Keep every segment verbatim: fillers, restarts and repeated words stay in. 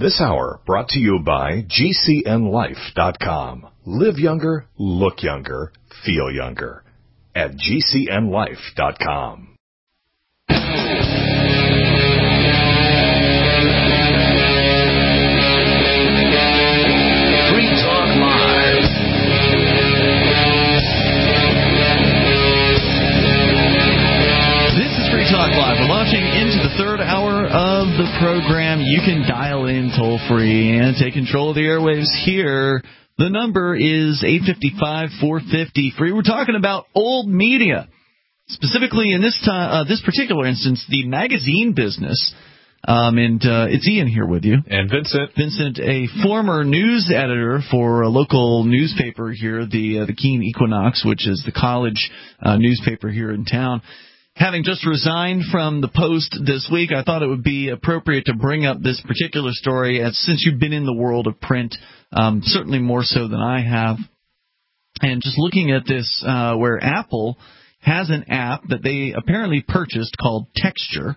This hour brought to you by G C N life dot com. Live younger, look younger, feel younger. At G C N life dot com. Talk Live. We're launching into the third hour of the program. You can dial in toll-free and take control of the airwaves here. The number is eight five five, four five zero, free. We're talking about old media, specifically in this time, uh, this particular instance, the magazine business. Um, and uh, it's Ian here with you. And Vincent. Vincent, a former news editor for a local newspaper here, the, uh, the Keene Equinox, which is the college uh, newspaper here in town. Having just resigned from the Post this week, I thought it would be appropriate to bring up this particular story, as since you've been in the world of print, um, certainly more so than I have. And just looking at this, uh, where Apple has an app that they apparently purchased called Texture,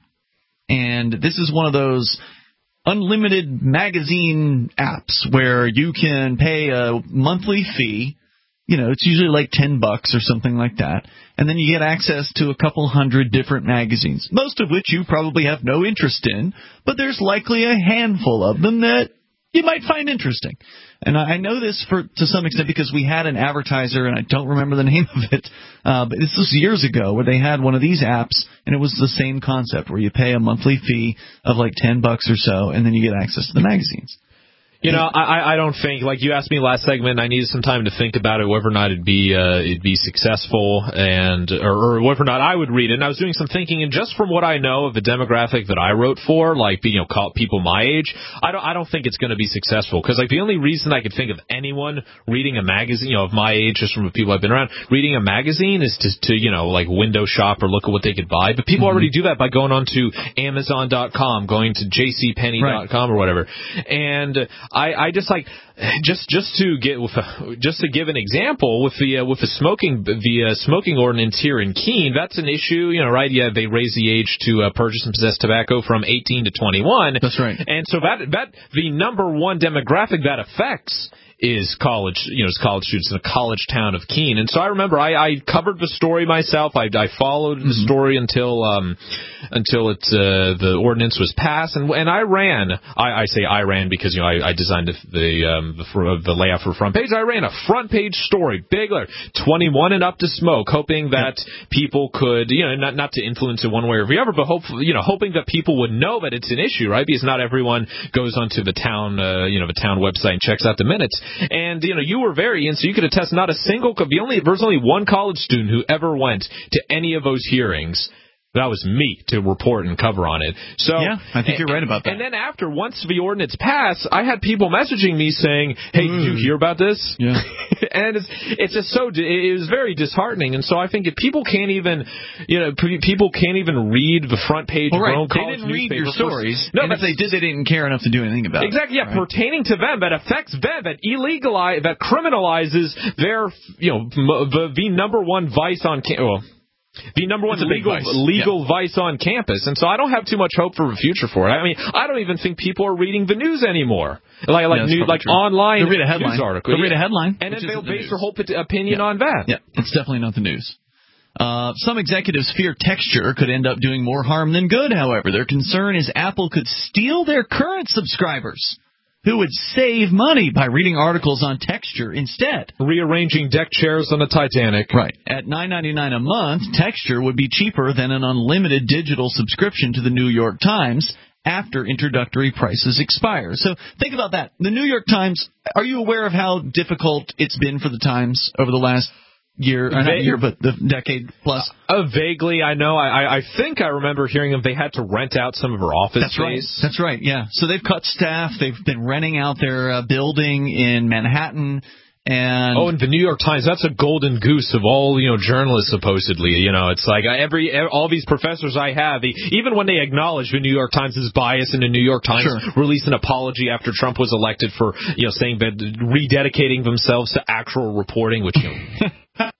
and this is one of those unlimited magazine apps where you can pay a monthly fee. You know, it's usually like ten bucks or something like that. And then you get access to a couple hundred different magazines, most of which you probably have no interest in, but there's likely a handful of them that you might find interesting. And I know this for to some extent because we had an advertiser, and I don't remember the name of it, uh, but this was years ago, where they had one of these apps, and it was the same concept, where you pay a monthly fee of like ten bucks or so, and then you get access to the magazines. You know, I, I don't think, like you asked me last segment, I needed some time to think about it, whether or not it'd be uh, it'd be successful, and or, or whether or not I would read it. And I was doing some thinking, and just from what I know of the demographic that I wrote for, like you know, call people my age, I don't I don't think it's going to be successful. Because like the only reason I could think of anyone reading a magazine, you know, of my age, just from the people I've been around, reading a magazine is to to you know like window shop or look at what they could buy. But people mm-hmm. already do that by going on to Amazon dot com, going to J C Penney dot com right. or whatever, and I, I just like just just to get with a, just to give an example with the uh, with the smoking the uh, smoking ordinance here in Keene, that's an issue, you know, right? Yeah, they raise the age to uh, purchase and possess tobacco from eighteen to twenty-one. That's right. And so that that the number one demographic that affects is college, you know, is college students in a college town of Keene. And so I remember I, I covered the story myself. I, I followed mm-hmm. the story until um, until it uh, the ordinance was passed, and and I ran. I, I say I ran because you know I, I designed the the, um, the the layout for front page. I ran a front page story, big, like twenty-one and up to smoke, hoping that yep. people could, you know, not not to influence it one way or the other, but hopefully, you know, hoping that people would know that it's an issue, right? Because not everyone goes onto the town, uh, you know, the town website and checks out the minutes. And, you know, you were very in, so you could attest not a single, the only, there's only one college student who ever went to any of those hearings. That was me to report and cover on it. So yeah, I think you're right about that. And then after, once the ordinance passed, I had people messaging me saying, "Hey, mm. did you hear about this?" Yeah. And it's it's just so it was very disheartening. And so I think if people can't even, you know, people can't even read the front page well, of their right. own college they didn't read your for, stories. No, and but if they did, they didn't care enough to do anything about exactly, it. Exactly. Yeah, right? Pertaining to them, that affects them, that illegalize, that criminalizes their, you know, the the number one vice on well. The number one legal legal yeah. vice on campus. And so I don't have too much hope for the future for it. I mean, I don't even think people are reading the news anymore. Like like yeah, new, like true. online they'll read a headline. news article. They'll read a headline. And then they'll the base news. their whole opinion yeah. on that. Yeah, it's definitely not the news. Uh, some executives fear Texture could end up doing more harm than good, however. Their concern is Apple could steal their current subscribers, who would save money by reading articles on Texture instead. Rearranging deck chairs on the Titanic. Right. At nine ninety-nine a month, Texture would be cheaper than an unlimited digital subscription to the New York Times after introductory prices expire. So think about that. The New York Times, are you aware of how difficult it's been for the Times over the last year, or not year, but the decade plus? Uh, vaguely, I know. I, I think I remember hearing them. They had to rent out some of her office That's space. Right. That's right, yeah. So they've cut staff. They've been renting out their uh, building in Manhattan. And oh, and the New York Times, that's a golden goose of all, you know, journalists, supposedly. You know, it's like every all these professors I have, even when they acknowledge the New York Times is biased, and the New York Times sure. released an apology after Trump was elected for, you know, saying that rededicating themselves to actual reporting, which, you know,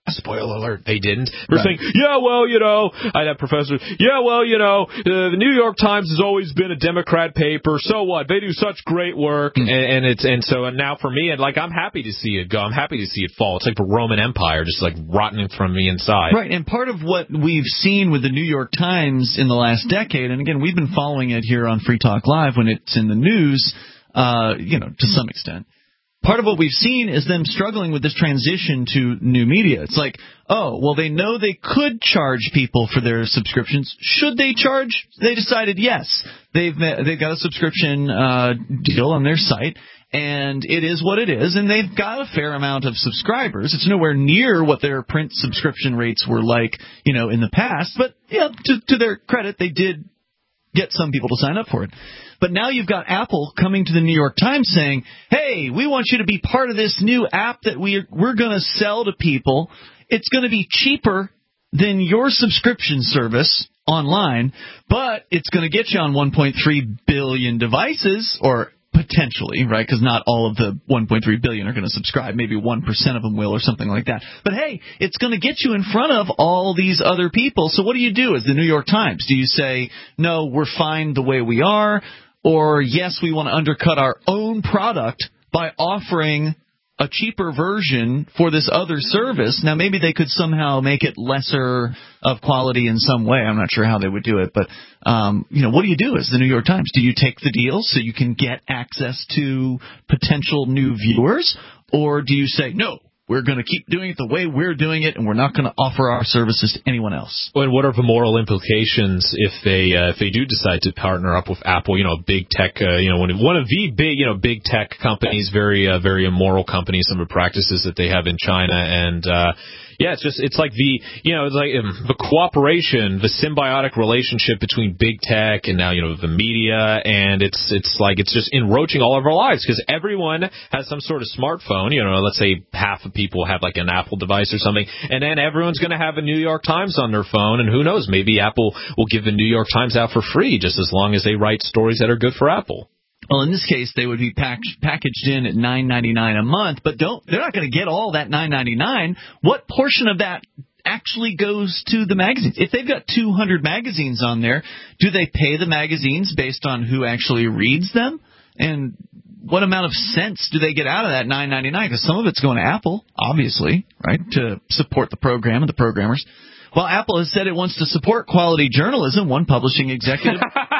Spoiler alert. They didn't. They're Right. saying, yeah, well, you know, I'd have professors, yeah, well, you know, uh, the New York Times has always been a Democrat paper. So what? They do such great work. Mm. And, and it's, and so and now for me, and like, I'm happy to see it go. I'm happy to see it fall. It's like the Roman Empire, just like rotting from the inside. Right. And part of what we've seen with the New York Times in the last decade, and again, we've been following it here on Free Talk Live when it's in the news, uh, you know, to some extent. Part of what we've seen is them struggling with this transition to new media. It's like, oh, well, they know they could charge people for their subscriptions. Should they charge? They decided yes. They've they've got a subscription uh, deal on their site, and it is what it is, and they've got a fair amount of subscribers. It's nowhere near what their print subscription rates were like, you know, in the past. But yeah, to, to their credit, they did get some people to sign up for it. But now you've got Apple coming to the New York Times saying, hey, we want you to be part of this new app that we're, we're going to sell to people. It's going to be cheaper than your subscription service online, but it's going to get you on one point three billion devices, or potentially, right, because not all of the one point three billion are going to subscribe. Maybe one percent of them will or something like that. But, hey, it's going to get you in front of all these other people. So what do you do as the New York Times? Do you say, no, we're fine the way we are? Or, yes, we want to undercut our own product by offering a cheaper version for this other service. Now, maybe they could somehow make it lesser of quality in some way. I'm not sure how they would do it. But, um, you know, what do you do as the New York Times? Do you take the deal so you can get access to potential new viewers? Or do you say, no, we're going to keep doing it the way we're doing it, and we're not going to offer our services to anyone else? Well, and what are the moral implications if they uh, if they do decide to partner up with Apple? You know, big tech. Uh, you know, one of, one of the big you know big tech companies, very uh, very immoral companies. Some of the practices that they have in China, and uh, yeah, it's just it's like the you know it's like um, the cooperation, the symbiotic relationship between big tech and now you know the media, and it's it's like it's just enroaching all of our lives because everyone has some sort of smartphone. You know, let's say half of people have like an Apple device or something, and then everyone's going to have a New York Times on their phone, and who knows, maybe Apple will give the New York Times out for free just as long as they write stories that are good for Apple. Well, in this case, they would be pack- packaged in at nine ninety-nine a month, but don't they're not going to get all that nine ninety-nine. What portion of that actually goes to the magazines? If they've got two hundred magazines on there, do they pay the magazines based on who actually reads them? And what amount of cents do they get out of that nine ninety-nine? Because some of it's going to Apple, obviously, right, to support the program and the programmers. Well, Apple has said it wants to support quality journalism. One publishing executive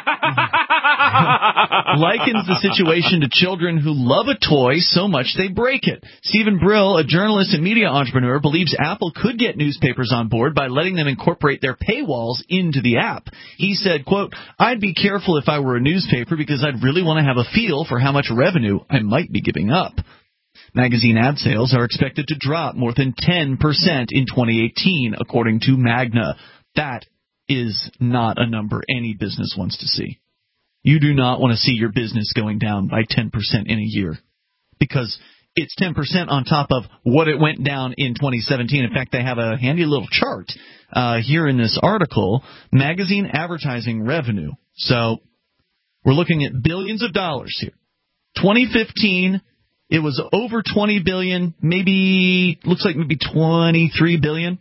likens the situation to children who love a toy so much they break it. Stephen Brill, a journalist and media entrepreneur, believes Apple could get newspapers on board by letting them incorporate their paywalls into the app. He said, quote, I'd be careful if I were a newspaper because I'd really want to have a feel for how much revenue I might be giving up. Magazine ad sales are expected to drop more than ten percent in twenty eighteen, according to Magna. That is not a number any business wants to see. You do not want to see your business going down by ten percent in a year because it's ten percent on top of what it went down in twenty seventeen. In fact, they have a handy little chart uh, here in this article, magazine advertising revenue. So we're looking at billions of dollars here. twenty fifteen, it was over twenty billion dollars, maybe, looks like maybe twenty-three billion dollars.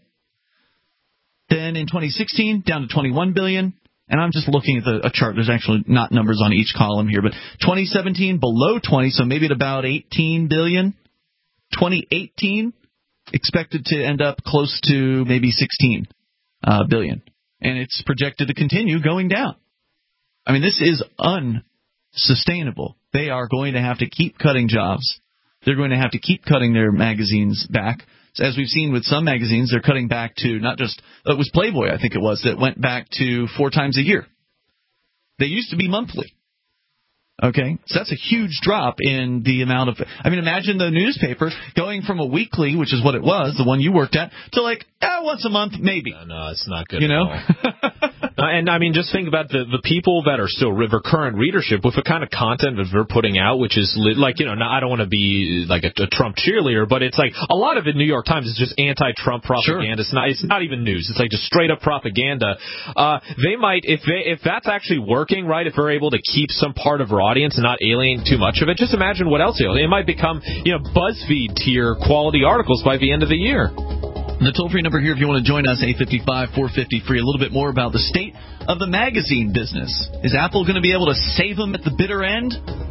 Then in twenty sixteen, down to twenty-one billion dollars. And I'm just looking at the, a chart. There's actually not numbers on each column here. But twenty seventeen, below twenty, so maybe at about eighteen billion dollars. twenty eighteen, expected to end up close to maybe sixteen uh, billion dollars. And it's projected to continue going down. I mean, this is unsustainable. They are going to have to keep cutting jobs. They're going to have to keep cutting their magazines back. So as we've seen with some magazines, they're cutting back to not just – it was Playboy, I think it was, that went back to four times a year. They used to be monthly. Okay, so that's a huge drop in the amount of – I mean, imagine the newspaper going from a weekly, which is what it was, the one you worked at, to like eh, once a month maybe. No, no, it's not good you at know? all. Uh, and, I mean, just think about the, the people that are still the current readership with the kind of content that they're putting out, which is li- like, you know, I don't want to be like a, a Trump cheerleader, but it's like a lot of it, New York Times, is just anti-Trump propaganda. Sure. It's not It's not even news. It's like just straight-up propaganda. Uh, they might, if they, if that's actually working, right, if they're able to keep some part of their audience and not alienate too much of it, just imagine what else. It might become, you know, BuzzFeed tier quality articles by the end of the year. The toll-free number here, if you want to join us, eight five five, four five zero, free. A little bit more about the state of the magazine business. Is Apple going to be able to save them at the bitter end?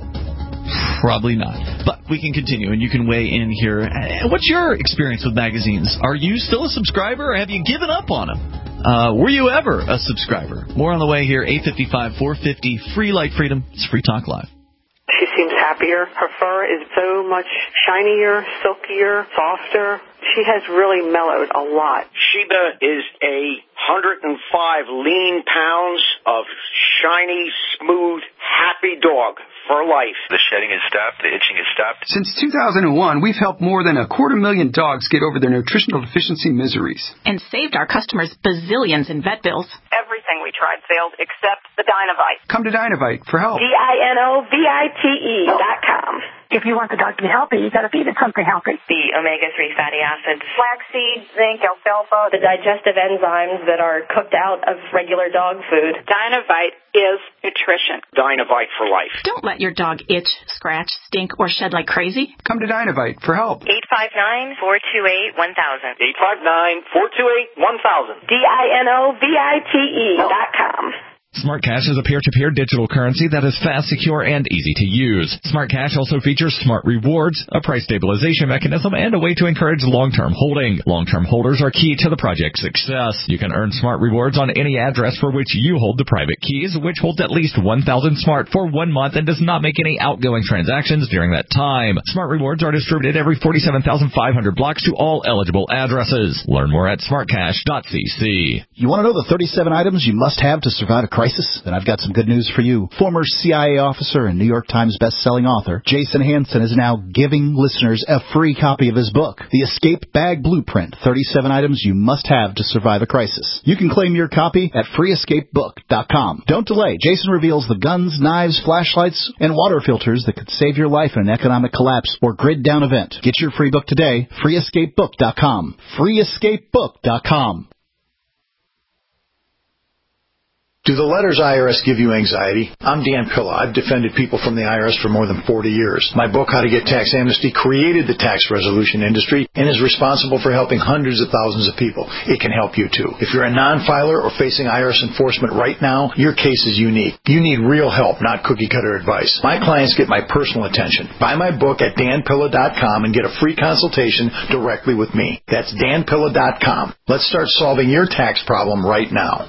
Probably not. But we can continue, and you can weigh in here. What's your experience with magazines? Are you still a subscriber, or have you given up on them? Uh, were you ever a subscriber? More on the way here, eight five five, four five zero, free like freedom. It's Free Talk Live. She seems happier. Her fur is so much shinier, silkier, softer. She has really mellowed a lot. Sheba is a one hundred five lean pounds of shiny, smooth, happy dog for life. The shedding has stopped. The itching has stopped. Since two thousand one, we've helped more than a quarter million dogs get over their nutritional deficiency miseries. And saved our customers bazillions in vet bills. Everything we tried failed except the Dynovite. Come to Dynovite for help. D I N O V I T E dot com. If you want the dog to be healthy, you got to feed it something healthy. The omega three fatty acids, flaxseed, zinc, alfalfa, the digestive enzymes that are cooked out of regular dog food. Dynovite is nutrition. Dynovite for life. Don't let your dog itch, scratch, stink, or shed like crazy. Come to Dynovite for help. eight five nine, four two eight, one thousand. eight five nine, four two eight, one thousand. D I N O V I T E dot com. Smart Cash is a peer-to-peer digital currency that is fast, secure, and easy to use. Smart Cash also features Smart Rewards, a price stabilization mechanism, and a way to encourage long-term holding. Long-term holders are key to the project's success. You can earn Smart Rewards on any address for which you hold the private keys, which holds at least one thousand Smart for one month and does not make any outgoing transactions during that time. Smart Rewards are distributed every forty-seven thousand five hundred blocks to all eligible addresses. Learn more at smart cash dot c c. You want to know the thirty-seven items you must have to survive a crisis? Then I've got some good news for you. Former C I A officer and New York Times best-selling author Jason Hansen is now giving listeners a free copy of his book, The Escape Bag Blueprint, thirty-seven items you must have to survive a crisis. You can claim your copy at free escape book dot com. Don't delay. Jason reveals the guns, knives, flashlights, and water filters that could save your life in an economic collapse or grid-down event. Get your free book today, free escape book dot com. free escape book dot com. Do the letters I R S give you anxiety? I'm Dan Pilla. I've defended people from the I R S for more than forty years. My book, How to Get Tax Amnesty, created the tax resolution industry and is responsible for helping hundreds of thousands of people. It can help you, too. If you're a non-filer or facing I R S enforcement right now, your case is unique. You need real help, not cookie-cutter advice. My clients get my personal attention. Buy my book at dan pilla dot com and get a free consultation directly with me. That's dan pilla dot com. Let's start solving your tax problem right now.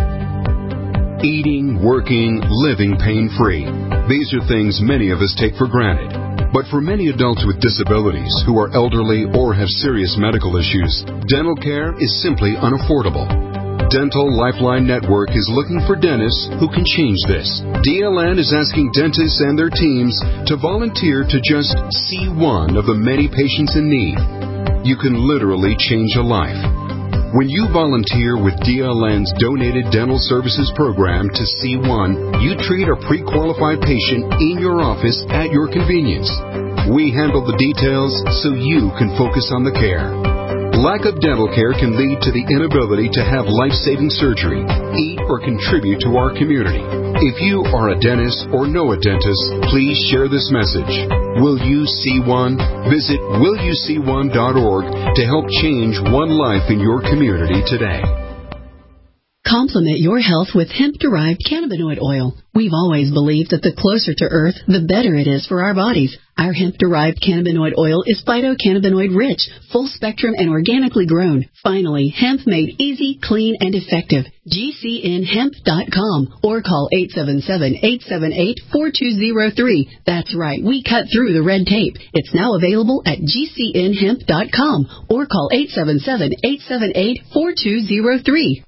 Eating, working, living pain-free. These are things many of us take for granted. But for many adults with disabilities who are elderly or have serious medical issues, dental care is simply unaffordable. Dental Lifeline Network is looking for dentists who can change this. D L N is asking dentists and their teams to volunteer to just see one of the many patients in need. You can literally change a life. When you volunteer with D L N's Donated Dental Services Program to C one, you treat a pre-qualified patient in your office at your convenience. We handle the details so you can focus on the care. Lack of dental care can lead to the inability to have life-saving surgery, eat, or contribute to our community. If you are a dentist or know a dentist, please share this message. Will you see one? Visit will you see one dot org to help change one life in your community today. Complement your health with hemp-derived cannabinoid oil. We've always believed that the closer to Earth, the better it is for our bodies. Our hemp-derived cannabinoid oil is phytocannabinoid-rich, full-spectrum, and organically grown. Finally, hemp made easy, clean, and effective. G C N hemp dot com or call eight seven seven, eight seven eight, four two zero three. That's right, we cut through the red tape. It's now available at G C N hemp dot com or call eight seven seven, eight seven eight, four two zero three.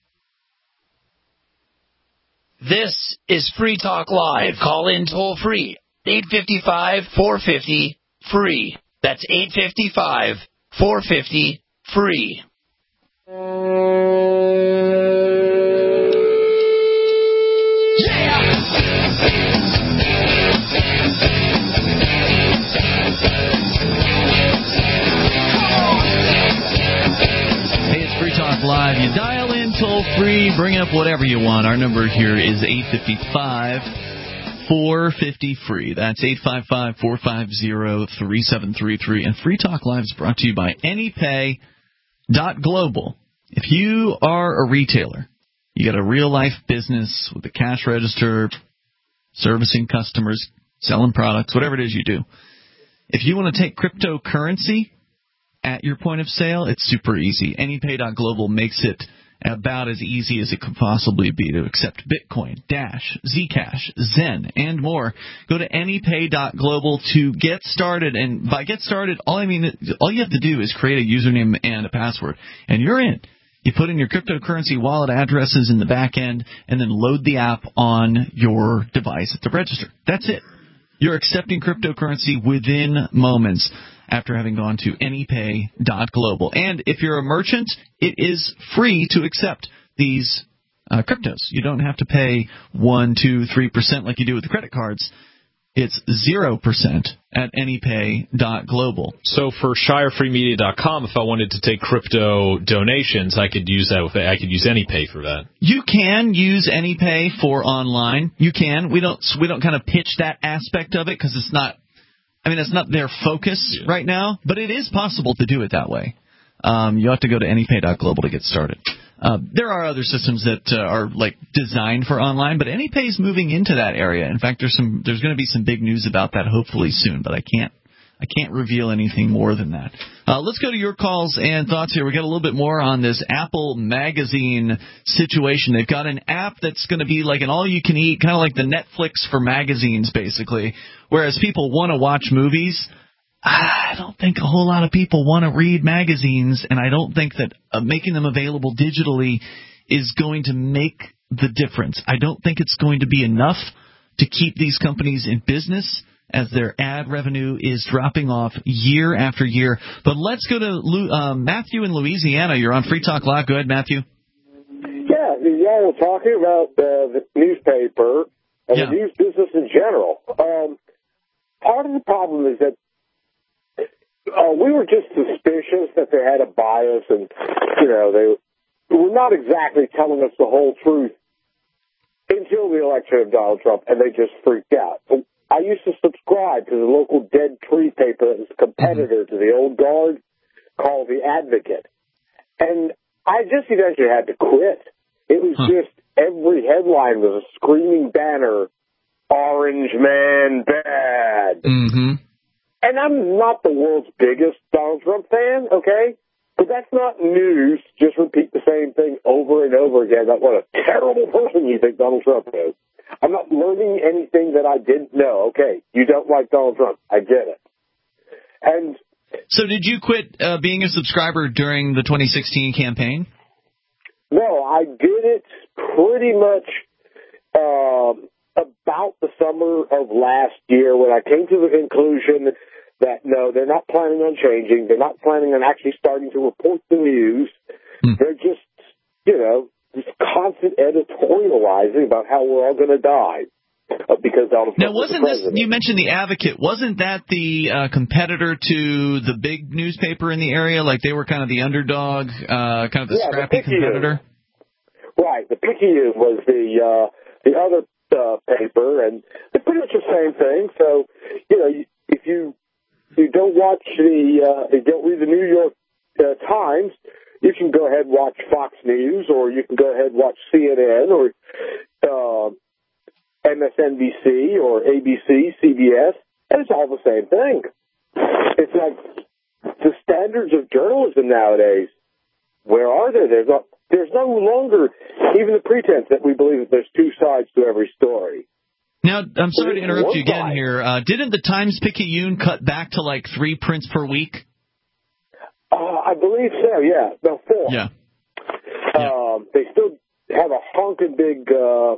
This is Free Talk Live. Call in toll free. eight five five, four five zero, free. That's eight five five, four five zero, free. Hey, it's Free Talk Live. You dial in toll free, bring up whatever you want. Our number here is eight five five, four five zero, free. That's eight five five, four five zero, three seven three three. And Free Talk Live is brought to you by AnyPay. Dot Global. If you are a retailer, you got a real-life business with a cash register, servicing customers, selling products, whatever it is you do. If you want to take cryptocurrency at your point of sale, it's super easy. AnyPay dot global makes it about as easy as it could possibly be to accept Bitcoin, Dash, Zcash, Zen, and more. Go to AnyPay dot global to get started. And by get started, all I mean, all you have to do is create a username and a password, and you're in. You put in your cryptocurrency wallet addresses in the back end, and then load the app on your device at the register. That's it. You're accepting cryptocurrency within moments after having gone to AnyPay dot global. And if you're a merchant, it is free to accept these uh, cryptos. You don't have to pay one, two, three percent like you do with the credit cards. It's zero percent at AnyPay dot global. So for Shire Free Media dot com, if I wanted to take crypto donations, I could use that with I could use AnyPay for that. You can use AnyPay for online. You can. We don't we don't kind of pitch that aspect of it because it's not. I mean, it's not their focus yeah. right now, but it is possible to do it that way. Um, you have to go to AnyPay dot global to get started. Uh, there are other systems that uh, are like designed for online, but AnyPay is moving into that area. In fact, there's some there's going to be some big news about that hopefully soon, but I can't I can't reveal anything more than that. Uh, let's go to your calls and thoughts here. We got a little bit more on this Apple Magazine situation. They've got an app that's going to be like an all-you-can-eat, kind of like the Netflix for magazines, basically. Whereas people want to watch movies, I don't think a whole lot of people want to read magazines, and I don't think that uh, making them available digitally is going to make the difference. I don't think it's going to be enough to keep these companies in business as their ad revenue is dropping off year after year. But let's go to Lu- uh, Matthew in Louisiana. You're on Free Talk Live. Go ahead, Matthew. Yeah, y'all were talking about uh, the newspaper and yeah. the news business in general. Um, part of the problem is that Uh, we were just suspicious that they had a bias, and, you know, they were not exactly telling us the whole truth until the election of Donald Trump, and they just freaked out. I used to subscribe to the local Dead Tree paper that was a competitor to the Old Guard called The Advocate. And I just eventually had to quit. It was huh. just every headline was a screaming banner, Orange Man Bad. Mm-hmm. And I'm not the world's biggest Donald Trump fan, okay? But that's not news. Just repeat the same thing over and over again about what a terrible person you think Donald Trump is. I'm not learning anything that I didn't know. Okay, you don't like Donald Trump. I get it. And so did you quit uh, being a subscriber during the twenty sixteen campaign? No, I did it pretty much um, about the summer of last year when I came to the conclusion that, no, they're not planning on changing. They're not planning on actually starting to report the news. Hmm. They're just, you know, just constant editorializing about how we're all going to die uh, because Donald Trump now, wasn't is the this, you mentioned The Advocate, wasn't that the uh, competitor to the big newspaper in the area? Like they were kind of the underdog, uh, kind of the yeah, scrappy the competitor? Right. The Picayune was the, uh, the other uh, paper, and they're pretty much the same thing. So, you know, if you you don't watch the, uh, you don't read the New York uh, Times, you can go ahead and watch Fox News, or you can go ahead and watch C N N, or uh, M S N B C, or A B C, C B S, and it's all the same thing. It's like the standards of journalism nowadays. Where are they? There's no, there's no longer even the pretense that we believe that there's two sides to every story. Now, I'm sorry to interrupt you again here. Uh, didn't the Times-Picayune cut back to like three prints per week? Uh, I believe so, yeah. No, four. Yeah. Um, they still have a honking big, uh,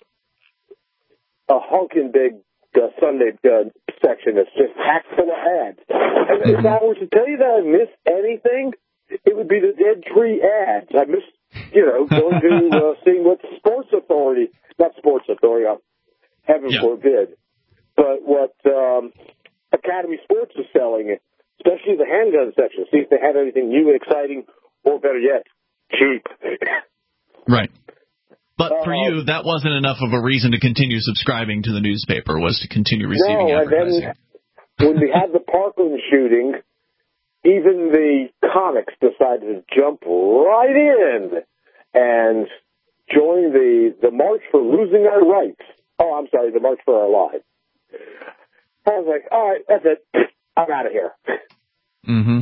a honking big uh, Sunday uh, section that's just packed full of ads. And mm-hmm. if I were to tell you that I missed anything, it would be the Dead Tree ads. I missed, you know, going to uh, seeing what the Sports Authority, not Sports Authority, uh, heaven yeah. forbid, but what um, Academy Sports is selling, especially the handgun section. See if they have anything new and exciting, or better yet, cheap. Right. But uh, for you, that wasn't enough of a reason to continue subscribing to the newspaper, was to continue receiving no, advertising. And then when we had the Parkland shooting, even the comics decided to jump right in and join the, the March for Losing Our Rights. Oh, I'm sorry, the March for Our Lives. I was like, all right, that's it. I'm out of here. Mm-hmm.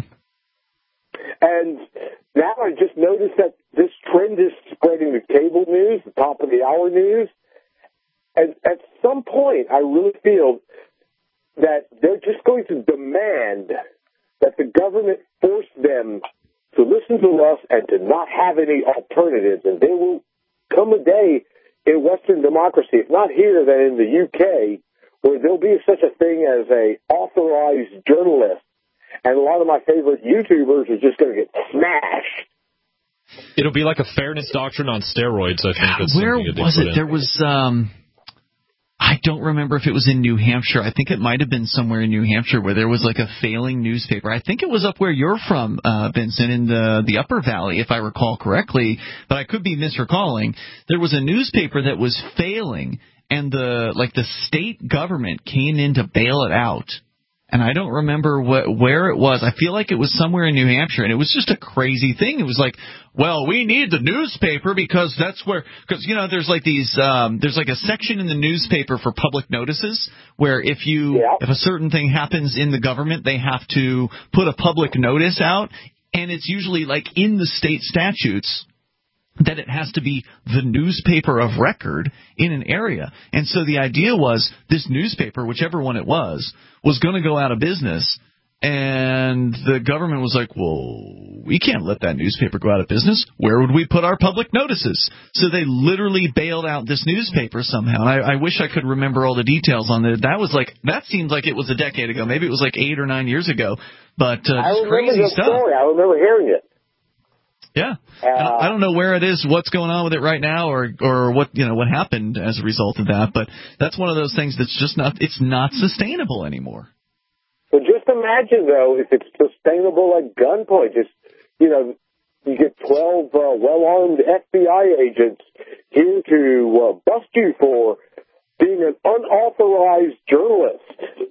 And now I just noticed that this trend is spreading to cable news, the top of the hour news. And at some point, I really feel that they're just going to demand that the government force them to listen to us and to not have any alternatives. And there will come a day in Western democracy, if not here, then in the U K, where there'll be such a thing as a authorized journalist. And a lot of my favorite YouTubers are just going to get smashed. It'll be like a fairness doctrine on steroids, I think. That's Where was it? In. There was, um, I don't remember if it was in New Hampshire. I think it might have been somewhere in New Hampshire where there was like a failing newspaper. I think it was up where you're from, uh, Vincent, in the, the Upper Valley, if I recall correctly. But I could be misrecalling. There was a newspaper that was failing, and the like the state government came in to bail it out. And I don't remember what, where it was. I feel like it was somewhere in New Hampshire, and it was just a crazy thing. It was like, well, we need the newspaper because that's where, because, you know, there's like these, um, there's like a section in the newspaper for public notices where if you, yeah. if a certain thing happens in the government, they have to put a public notice out, and it's usually like in the state statutes that it has to be the newspaper of record in an area. And so the idea was this newspaper, whichever one it was, was going to go out of business. And the government was like, well, we can't let that newspaper go out of business. Where would we put our public notices? So they literally bailed out this newspaper somehow. And I, I wish I could remember all the details on it. That was like, that seemed like it was a decade ago. Maybe it was like eight or nine years ago. But uh, I just crazy stuff. Story. I remember hearing it. Yeah, uh, I don't know where it is, what's going on with it right now, or or what you know what happened as a result of that. But that's one of those things that's just not it's not sustainable anymore. So just imagine though, if it's sustainable like gunpoint, just you know, you get twelve uh, well-armed F B I agents here to uh, bust you for being an unauthorized journalist.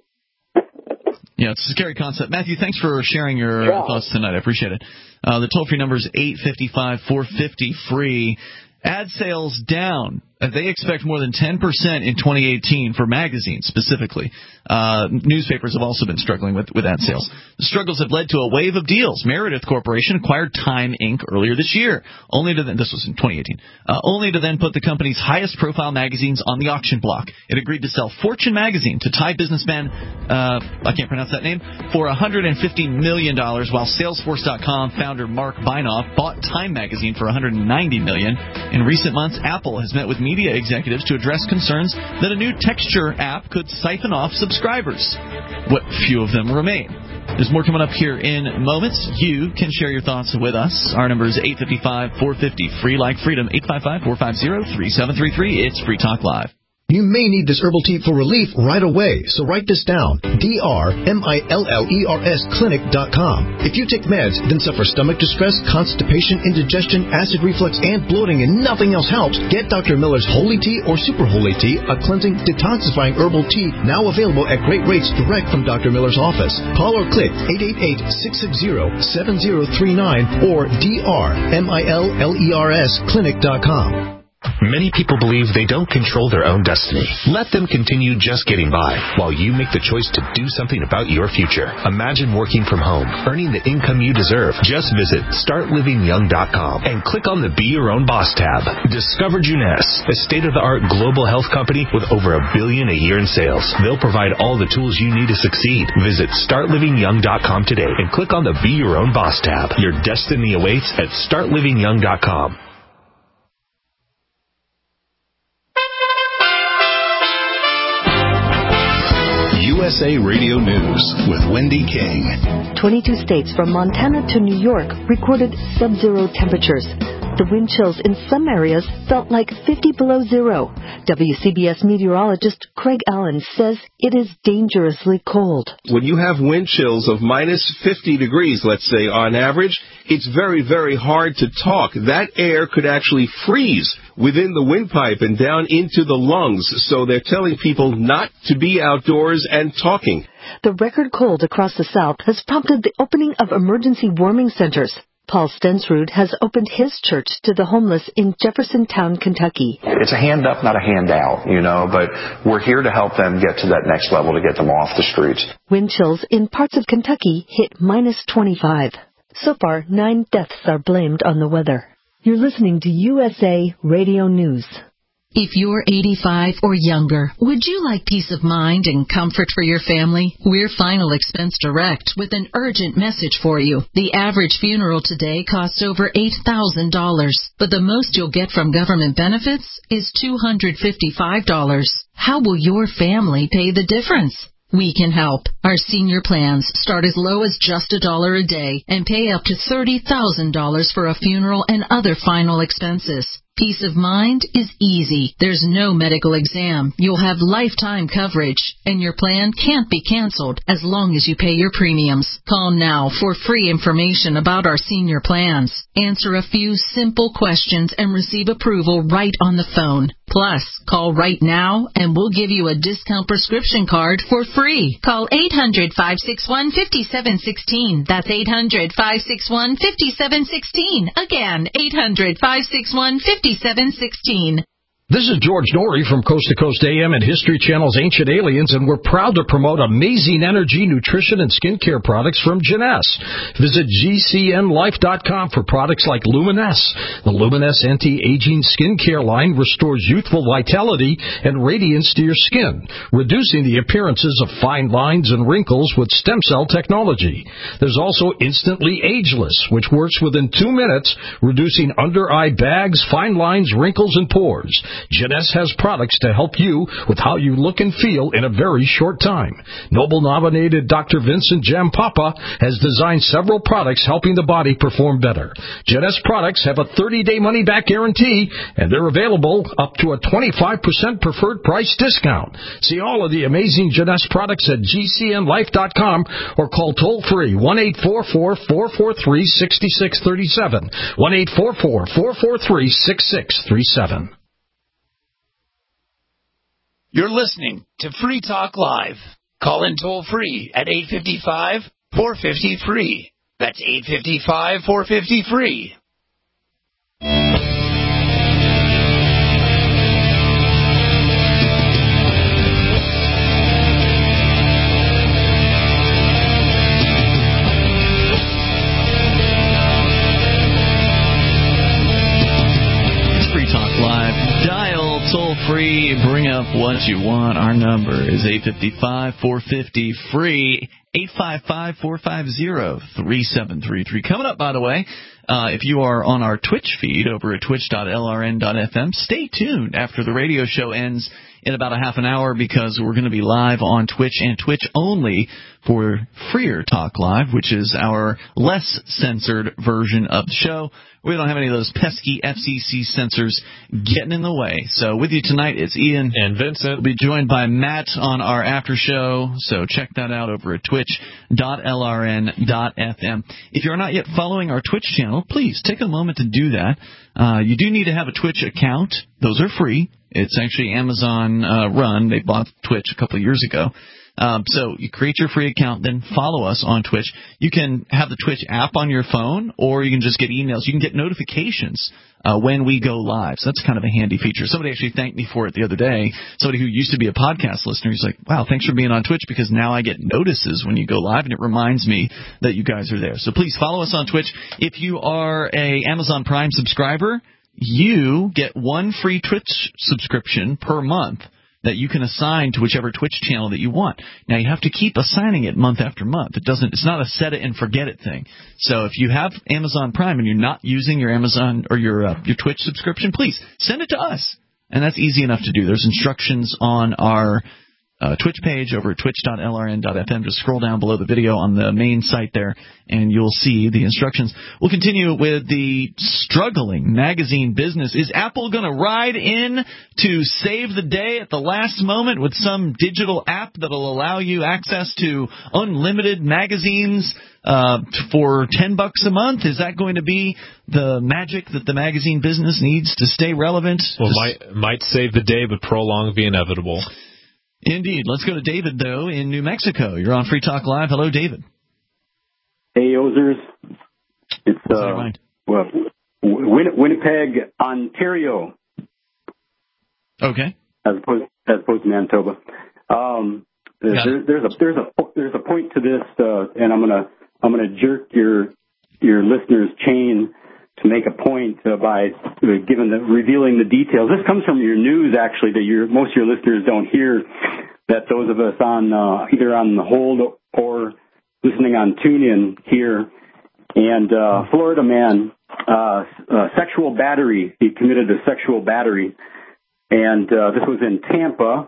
Yeah, it's a scary concept. Matthew, thanks for sharing your yeah. thoughts tonight. I appreciate it. Uh, the toll-free number is eight five five, four five zero, free. Ad sales down. Uh, they expect more than ten percent in twenty eighteen for magazines specifically. Uh, newspapers have also been struggling with, with ad sales. The struggles have led to a wave of deals. Meredith Corporation acquired Time Incorporated earlier this year, only to then, this was in twenty eighteen, uh, only to then put the company's highest-profile magazines on the auction block. It agreed to sell Fortune magazine to Thai businessman, uh, I can't pronounce that name, for one hundred fifty million dollars, while Salesforce dot com founder Mark Beinoff bought Time magazine for one hundred ninety million dollars. In recent months, Apple has met with media executives to address concerns that a new texture app could siphon off subscribers. What few of them remain. There's more coming up here in moments. You can share your thoughts with us. Our number is eight five five, four five zero, free like freedom, eight five five, four five zero, three seven three three. It's Free Talk Live. You may need this herbal tea for relief right away, so write this down. D R M I L L E R S clinic dot com. If you take meds, then suffer stomach distress, constipation, indigestion, acid reflux, and bloating, and nothing else helps, get Doctor Miller's Holy Tea or Super Holy Tea, a cleansing, detoxifying herbal tea, now available at great rates direct from Doctor Miller's office. Call or click eight eight eight, six six zero, seven zero three nine or D R M I L L E R S clinic dot com. Many people believe they don't control their own destiny. Let them continue just getting by while you make the choice to do something about your future. Imagine working from home, earning the income you deserve. Just visit start living young dot com and click on the Be Your Own Boss tab. Discover Juness, a state-of-the-art global health company with over a billion a year in sales. They'll provide all the tools you need to succeed. Visit start living young dot com today and click on the Be Your Own Boss tab. Your destiny awaits at start living young dot com. U S A Radio News with Wendy King. twenty-two states from Montana to New York recorded sub-zero temperatures. The wind chills in some areas felt like fifty below zero. W C B S meteorologist Craig Allen says it is dangerously cold. When you have wind chills of minus fifty degrees, let's say, on average, it's very, very hard to talk. That air could actually freeze within the windpipe and down into the lungs. So they're telling people not to be outdoors and talking. The record cold across the South has prompted the opening of emergency warming centers. Paul Stensrud has opened his church to the homeless in Jeffersontown, Kentucky. It's a hand up, not a handout, you know, but we're here to help them get to that next level, to get them off the streets. Wind chills in parts of Kentucky hit minus twenty-five. So far, nine deaths are blamed on the weather. You're listening to U S A Radio News. If you're eighty-five or younger, would you like peace of mind and comfort for your family? We're Final Expense Direct with an urgent message for you. The average funeral today costs over eight thousand dollars, but the most you'll get from government benefits is two hundred fifty-five dollars. How will your family pay the difference? We can help. Our senior plans start as low as just a dollar a day and pay up to thirty thousand dollars for a funeral and other final expenses. Peace of mind is easy. There's no medical exam. You'll have lifetime coverage, and your plan can't be canceled as long as you pay your premiums. Call now for free information about our senior plans. Answer a few simple questions and receive approval right on the phone. Plus, call right now and we'll give you a discount prescription card for free. Call eight hundred, five six one, five seven one six. That's eight hundred, five six one, five seven one six. Again, eight hundred, five six one, five seven one six. This is George Norrie from Coast to Coast A M and History Channel's Ancient Aliens, and we're proud to promote amazing energy, nutrition, and skincare products from Jeunesse. Visit G C N life dot com for products like Luminesse. The Luminesse anti-aging skincare line restores youthful vitality and radiance to your skin, reducing the appearances of fine lines and wrinkles with stem cell technology. There's also Instantly Ageless, which works within two minutes, reducing under-eye bags, fine lines, wrinkles, and pores. Jeunesse has products to help you with how you look and feel in a very short time. Nobel-nominated Doctor Vincent Jampapa has designed several products helping the body perform better. Jeunesse products have a thirty-day money-back guarantee, and they're available up to a twenty-five percent preferred price discount. See all of the amazing Jeunesse products at G C N life dot com or call toll-free one eight four four, four four three, six six three seven, one eight four four, four four three, six six three seven. You're listening to Free Talk Live. Call in toll free at eight five five, four five zero, free. That's eight five five, four five zero, free. It's Free Talk Live. Dial toll free. Bring up what you want. Our number is eight five five, four five zero, free. eight five five, four five zero, three seven three three. Coming up, by the way, uh, if you are on our Twitch feed over at twitch dot L R N dot F M, stay tuned after the radio show ends in about a half an hour, because we're going to be live on Twitch and Twitch only for Freer Talk Live, which is our less censored version of the show. We don't have any of those pesky F C C censors getting in the way. So with you tonight, it's Ian and Vincent. We'll be joined by Matt on our after show, so check that out over at twitch dot L R N dot F M. If you're not yet following our Twitch channel, please take a moment to do that. Uh, you do need to have a Twitch account. Those are free. It's actually Amazon uh, run. They bought Twitch a couple of years ago. Um, so you create your free account, then follow us on Twitch. You can have the Twitch app on your phone, or you can just get emails. You can get notifications uh, when we go live. So that's kind of a handy feature. Somebody actually thanked me for it the other day. Somebody who used to be a podcast listener, he's like, wow, thanks for being on Twitch, because now I get notices when you go live, and it reminds me that you guys are there. So please follow us on Twitch. If you are a Amazon Prime subscriber, you get one free Twitch subscription per month that you can assign to whichever Twitch channel that you want. Now, you have to keep assigning it month after month. It doesn't. It's not a set it and forget it thing. So if you have Amazon Prime and you're not using your Amazon or your uh, your Twitch subscription, please send it to us, and that's easy enough to do. There's instructions on our uh, Twitch page over at twitch dot l r n dot f m. Just scroll down below the video on the main site there, and you'll see the instructions. We'll continue with the struggling magazine business. Is Apple going to ride in to save the day at the last moment with some digital app that will allow you access to unlimited magazines uh, for ten bucks a month? Is that going to be the magic that the magazine business needs to stay relevant? Well, might might save the day, but prolong the inevitable. Indeed. Let's go to David, though, in New Mexico. You're on Free Talk Live. Hello, David. Hey, Ozers. It's uh, well, Win- Winnipeg, Ontario. Okay. As opposed, as opposed to Manitoba. Um, there, there's a there's a there's a point to this, uh, and I'm gonna I'm gonna jerk your your listeners' chain to make a point uh, by uh, giving the revealing the details. This comes from your news, actually, that your most of your listeners don't hear. That those of us on uh, either on the hold or listening on TuneIn here. And uh, Florida man, uh, uh, sexual battery. He committed a sexual battery, and uh, this was in Tampa.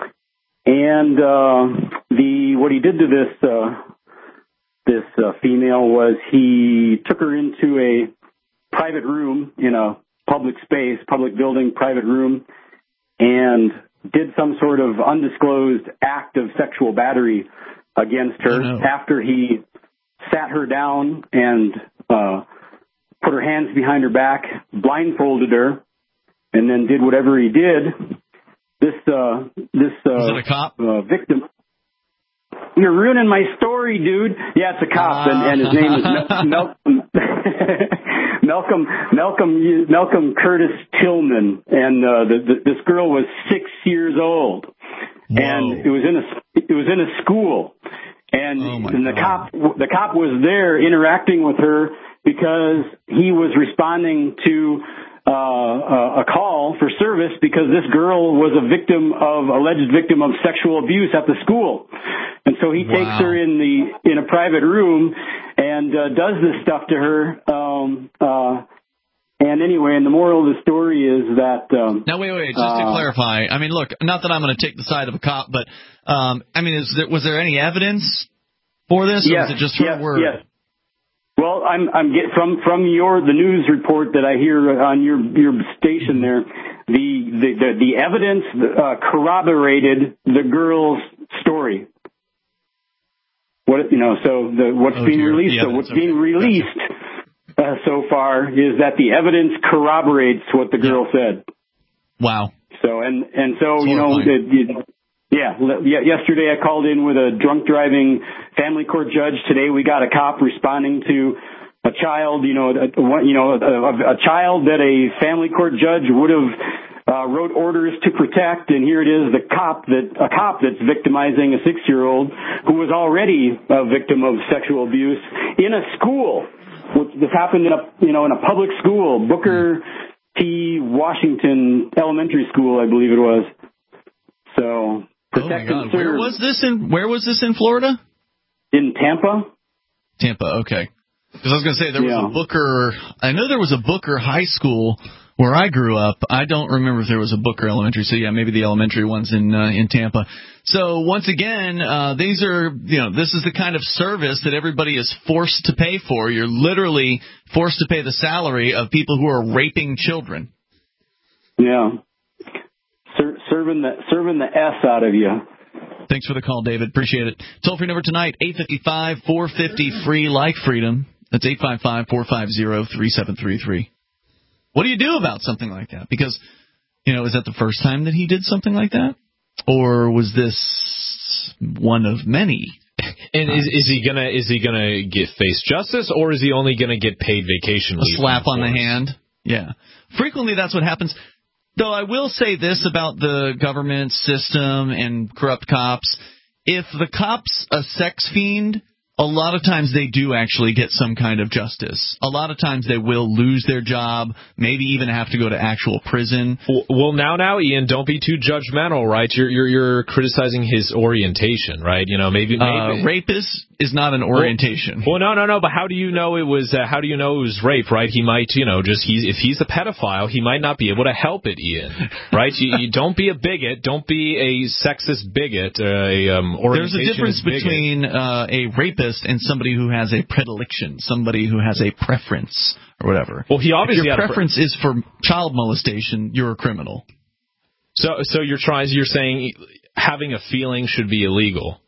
And uh, the what he did to this uh, this uh, female was he took her into a private room in a public space, public building, private room, and did some sort of undisclosed act of sexual battery against her. Oh, no. After he sat her down and uh, put her hands behind her back, blindfolded her, and then did whatever he did. This uh, this uh, Was it a cop? Uh, victim. You're ruining my story, dude. Yeah, it's a cop, uh. and, and his name is Mel- Malcolm. Malcolm Malcolm Malcolm Curtis Tillman, and uh, the, the, this girl was six years old, Whoa. and it was in a it was in a school, and, oh and the God. cop the cop was there interacting with her because he was responding to uh, a, a call for service because this girl was a victim of alleged victim of sexual abuse at the school, and so he wow. takes her in the in a private room and uh, does this stuff to her. Um, uh, and anyway, and the moral of the story is that... Um, now, wait, wait, just uh, to clarify, I mean, look, not that I'm going to take the side of a cop, but, um, I mean, is there, was there any evidence for this, or yes, was it just her yes, word? Yes. Well, I'm, I'm get, from from your the news report that I hear on your your station there, the the the, the evidence uh, corroborated the girl's story. What you know, so the what's oh, being dear. released, so what's okay. being released uh, so far is that the evidence corroborates what the girl yeah. said. Wow. So and and so you know, the, the, yeah, yeah. Yesterday I called in with a drunk driving family court judge. Today we got a cop responding to a child. You know, a, you know, a, a child that a family court judge would have. Uh, wrote orders to protect, and here it is, the cop that a cop that's victimizing a six-year-old who was already a victim of sexual abuse in a school. This happened in a you know in a public school, Booker T. Washington Elementary School, I believe it was. So protect oh and serve. Where was this in Where was this in Florida? In Tampa. Tampa, okay. Because I was going to say there was yeah. a Booker. I know there was a Booker High School. Where I grew up, I don't remember if there was a Booker Elementary. So yeah, maybe the elementary one's in uh, in Tampa. So once again, uh, these are you know this is the kind of service that everybody is forced to pay for. You're literally forced to pay the salary of people who are raping children. Yeah, Ser- serving the serving the S out of you. Thanks for the call, David. Appreciate it. Toll free number tonight: eight five five, four five zero, free like freedom. That's eight five five, four five zero, three seven three three. What do you do about something like that? Because, you know, is that the first time that he did something like that? Or was this one of many? And is is he gonna is he gonna get face justice, or is he only gonna get paid vacation leave? A slap on the hand? Yeah. Frequently that's what happens. Though I will say this about the government system and corrupt cops. If the cop's a sex fiend, a lot of times they do actually get some kind of justice. A lot of times they will lose their job, maybe even have to go to actual prison. Well, now, now, Ian, don't be too judgmental, right? You're you're, you're criticizing his orientation, right? You know, maybe, maybe uh, rapist is not an orientation. Well, well, no, no, no. But how do you know it was? Uh, how do you know it was rape, right? He might, you know, just he's if he's a pedophile, he might not be able to help it, Ian. Right? you, you don't be a bigot. Don't be a sexist bigot. Uh, a um, There's a difference between uh, a rapist and somebody who has a predilection, somebody who has a preference or whatever. Well, he obviously if your had preference a pre- is for child molestation, you're a criminal. So, so you're trying. You're saying having a feeling should be illegal.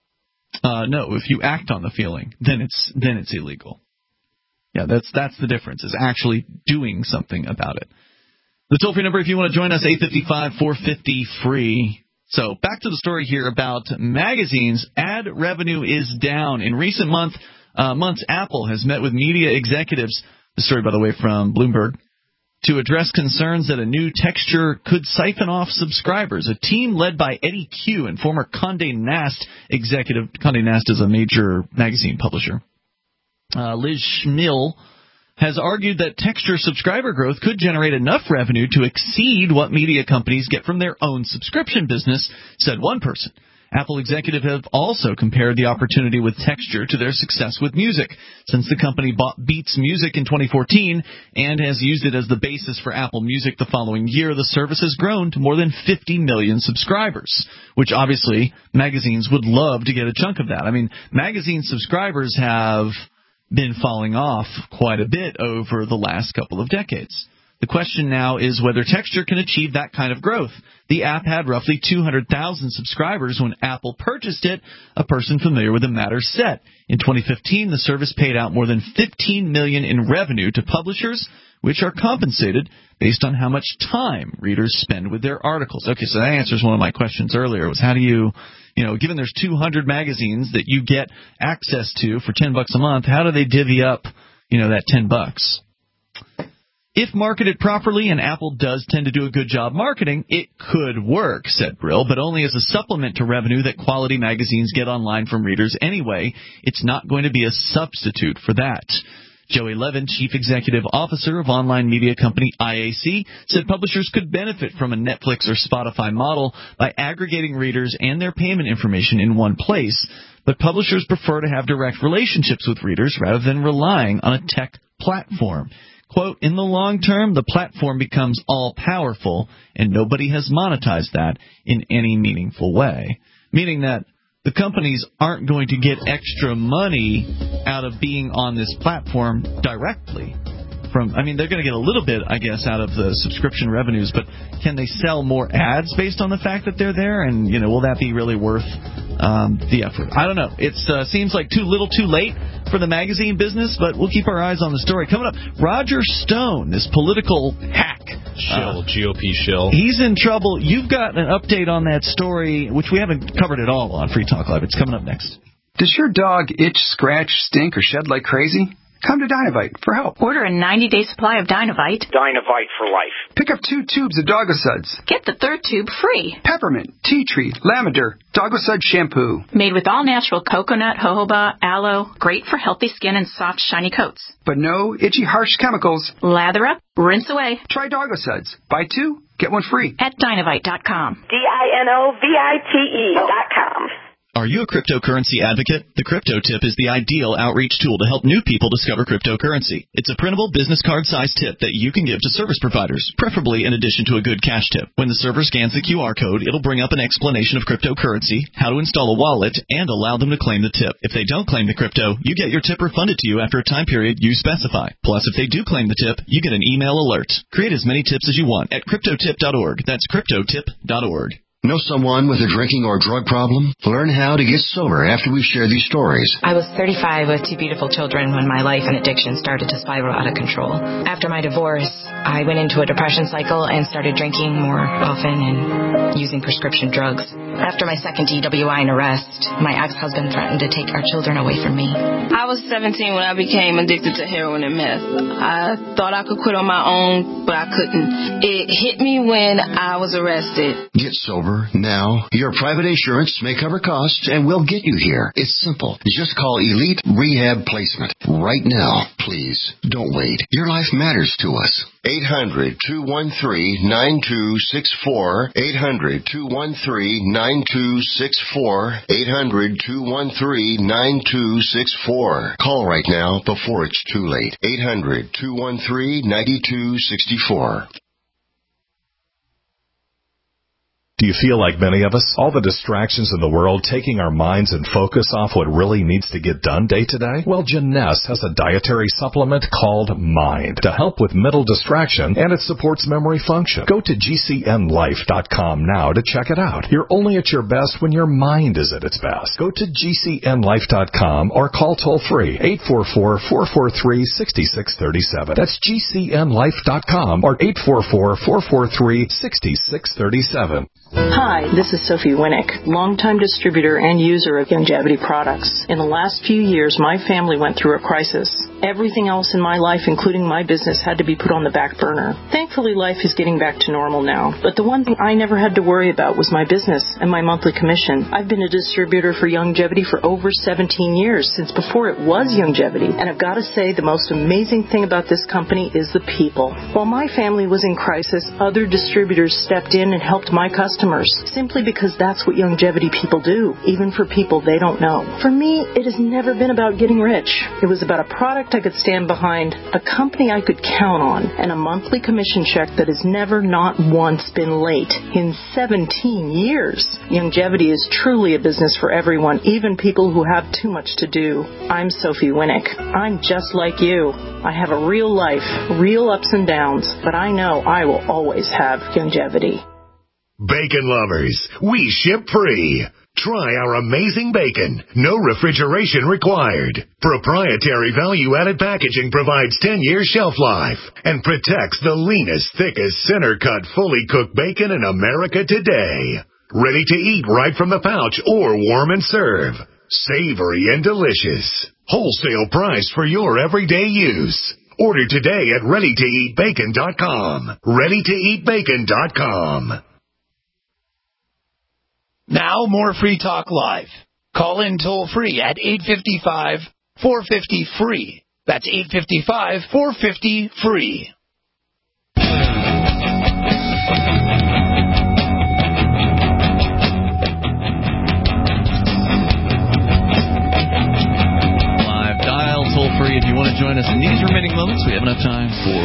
Uh, no, if you act on the feeling, then it's then it's illegal. Yeah, that's that's the difference, is actually doing something about it. The toll-free number, if you want to join us, eight five five, four five zero, free. So back to the story here about magazines. Ad revenue is down. In recent month, uh, months, Apple has met with media executives, the story, by the way, from Bloomberg, to address concerns that a new texture could siphon off subscribers. A team led by Eddie Q and former Condé Nast executive. Condé Nast is a major magazine publisher. Uh, Liz Schmiel has argued that texture subscriber growth could generate enough revenue to exceed what media companies get from their own subscription business, said one person. Apple executives have also compared the opportunity with texture to their success with music. Since the company bought Beats Music in twenty fourteen and has used it as the basis for Apple Music the following year, the service has grown to more than fifty million subscribers, which obviously magazines would love to get a chunk of that. I mean, magazine subscribers have been falling off quite a bit over the last couple of decades. The question now is whether Texture can achieve that kind of growth. The app had roughly two hundred thousand subscribers when Apple purchased it, a person familiar with the matter said. In twenty fifteen, the service paid out more than fifteen million dollars in revenue to publishers, which are compensated based on how much time readers spend with their articles. Okay, so that answers one of my questions earlier, was how do you, you know, given there's two hundred magazines that you get access to for ten bucks a month, how do they divvy up, you know, that ten bucks? If marketed properly, and Apple does tend to do a good job marketing, it could work, said Brill, but only as a supplement to revenue that quality magazines get online from readers anyway. It's not going to be a substitute for that. Joey Levin, Chief Executive Officer of online media company I A C, said publishers could benefit from a Netflix or Spotify model by aggregating readers and their payment information in one place, but publishers prefer to have direct relationships with readers rather than relying on a tech platform. Quote, in the long term, the platform becomes all-powerful, and nobody has monetized that in any meaningful way. Meaning that the companies aren't going to get extra money out of being on this platform directly. From, I mean, they're going to get a little bit, I guess, out of the subscription revenues, but can they sell more ads based on the fact that they're there? And, you know, will that be really worth um, the effort? I don't know. It uh, seems like too little too late for the magazine business, but we'll keep our eyes on the story. Coming up, Roger Stone, this political hack. Shill, uh, G O P shill. He's in trouble. You've got an update on that story, which we haven't covered at all on Free Talk Live. It's coming up next. Does your dog itch, scratch, stink, or shed like crazy? Come to Dynovite for help. Order a ninety-day supply of Dynovite. Dynovite for life. Pick up two tubes of Dogosuds. Get the third tube free. Peppermint, tea tree, lavender, Dogosud shampoo. Made with all-natural coconut, jojoba, aloe. Great for healthy skin and soft, shiny coats. But no itchy, harsh chemicals. Lather up, rinse away. Try Dogosuds. Buy two, get one free. At Dynovite dot com. D I N O V I T E dot com. Are you a cryptocurrency advocate? The Crypto Tip is the ideal outreach tool to help new people discover cryptocurrency. It's a printable business card-sized tip that you can give to service providers, preferably in addition to a good cash tip. When the server scans the Q R code, it'll bring up an explanation of cryptocurrency, how to install a wallet, and allow them to claim the tip. If they don't claim the crypto, you get your tip refunded to you after a time period you specify. Plus, if they do claim the tip, you get an email alert. Create as many tips as you want at crypto tip dot org. That's crypto tip dot org. Know someone with a drinking or drug problem? Learn how to get sober after we share these stories. I was thirty-five with two beautiful children when my life and addiction started to spiral out of control. After my divorce, I went into a depression cycle and started drinking more often and using prescription drugs. After my second D W I and arrest, my ex-husband threatened to take our children away from me. I was seventeen when I became addicted to heroin and meth. I thought I could quit on my own, but I couldn't. It hit me when I was arrested. Get sober over, now. Your private insurance may cover costs and will get you here. It's simple. Just call Elite Rehab Placement right now. Please, don't wait. Your life matters to us. eight hundred, two one three, nine two six four. eight hundred, two one three, nine two six four. eight hundred, two one three, nine two six four. Call right now before it's too late. eight hundred, two one three, nine two six four. Do you feel like many of us? All the distractions in the world taking our minds and focus off what really needs to get done day to day? Well, Jeunesse has a dietary supplement called Mind to help with mental distraction, and it supports memory function. Go to G C N life dot com now to check it out. You're only at your best when your mind is at its best. Go to G C N life dot com or call toll-free eight four four, four four three, six six three seven. That's G C N life dot com or eight four four, four four three, six six three seven. Hi, this is Sophie Winnick, longtime distributor and user of Youngevity products. In the last few years, my family went through a crisis. Everything else in my life, including my business, had to be put on the back burner. Thankfully, life is getting back to normal now. But the one thing I never had to worry about was my business and my monthly commission. I've been a distributor for Youngevity for over seventeen years, since before it was Youngevity. And I've got to say, the most amazing thing about this company is the people. While my family was in crisis, other distributors stepped in and helped my customers, simply because that's what Youngevity people do, even for people they don't know. For me, it has never been about getting rich. It was about a product I could stand behind, a company I could count on, and a monthly commission check that has never, not once, been late in seventeen years. Youngevity is truly a business for everyone, even people who have too much to do. I'm Sophie Winnick. I'm just like you. I have a real life, real ups and downs, but I know I will always have Youngevity. Bacon lovers, we ship free. Try our amazing bacon. No refrigeration required. Proprietary value-added packaging provides ten years shelf life and protects the leanest, thickest, center-cut, fully cooked bacon in America today. Ready to eat right from the pouch or warm and serve. Savory and delicious. Wholesale price for your everyday use. Order today at ready to eat bacon dot com. ready to eat bacon dot com. Now more Free Talk Live. Call in toll free at eight five five, four five zero, free. That's eight five five, four five zero, free. Live dial, toll free if you want to join us in these remaining moments. We have enough time for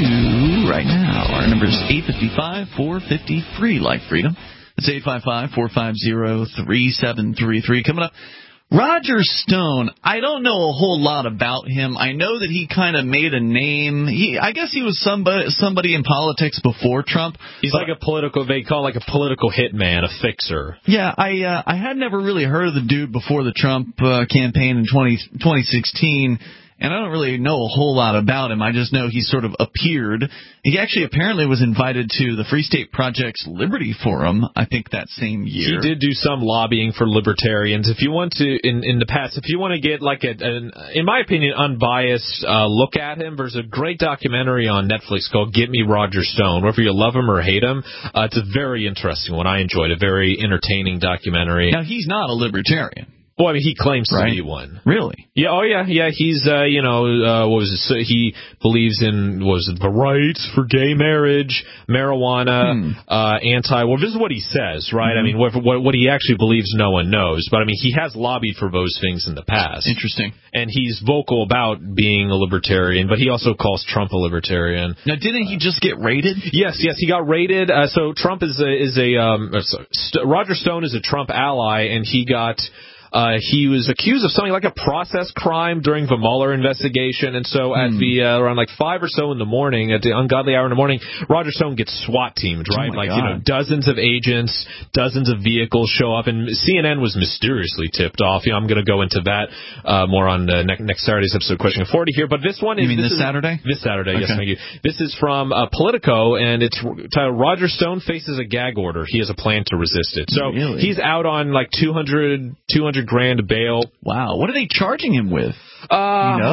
you right now. Our number is eight five five, four five zero, free. Like freedom. It's eight five five, four five zero, three seven three three. Coming up, Roger Stone. I don't know a whole lot about him. I know that he kind of made a name. He, I guess he was somebody, somebody in politics before Trump. He's like a political, they call it like a political hitman, a fixer. Yeah, I uh, I had never really heard of the dude before the Trump uh, campaign in twenty sixteen. And I don't really know a whole lot about him. I just know he sort of appeared. He actually apparently was invited to the Free State Project's Liberty Forum, I think, that same year. He did do some lobbying for libertarians. If you want to, in, in the past, if you want to get, like, a, an, in my opinion, unbiased uh, look at him, there's a great documentary on Netflix called Get Me Roger Stone. Whether you love him or hate him, uh, it's a very interesting one. I enjoyed it. Very entertaining documentary. Now, he's not a libertarian. Well, I mean, he claims right. to be one. Really? Yeah. Oh, yeah. Yeah. He's, uh, you know, uh, what was it? So he believes in, what was it, the rights for gay marriage, marijuana, hmm. uh, anti. Well, this is what he says, right? Mm-hmm. I mean, what, what what he actually believes, no one knows. But I mean, he has lobbied for those things in the past. Interesting. And he's vocal about being a libertarian, but he also calls Trump a libertarian. Now, didn't he just get raided? Yes. Yes. He got raided. Uh, so Trump is a is a um, St- Roger Stone is a Trump ally, and he got. Uh, he was accused of something like a process crime during the Mueller investigation, and so at mm. the uh, around like five or so in the morning, at the ungodly hour in the morning, Roger Stone gets SWAT teamed, right? Oh like God. you know, dozens of agents, dozens of vehicles show up, and C N N was mysteriously tipped off. You know, I'm going to go into that uh, more on uh, ne- next Saturday's episode of Question forty here, but this one is you mean this, this is, Saturday? This Saturday, okay. yes, thank you. This is from uh, Politico, and it's titled Roger Stone faces a gag order. He has a plan to resist it. So really? He's out on like two hundred, two hundred grand bail. Wow. What are they charging him with? Uh, you know?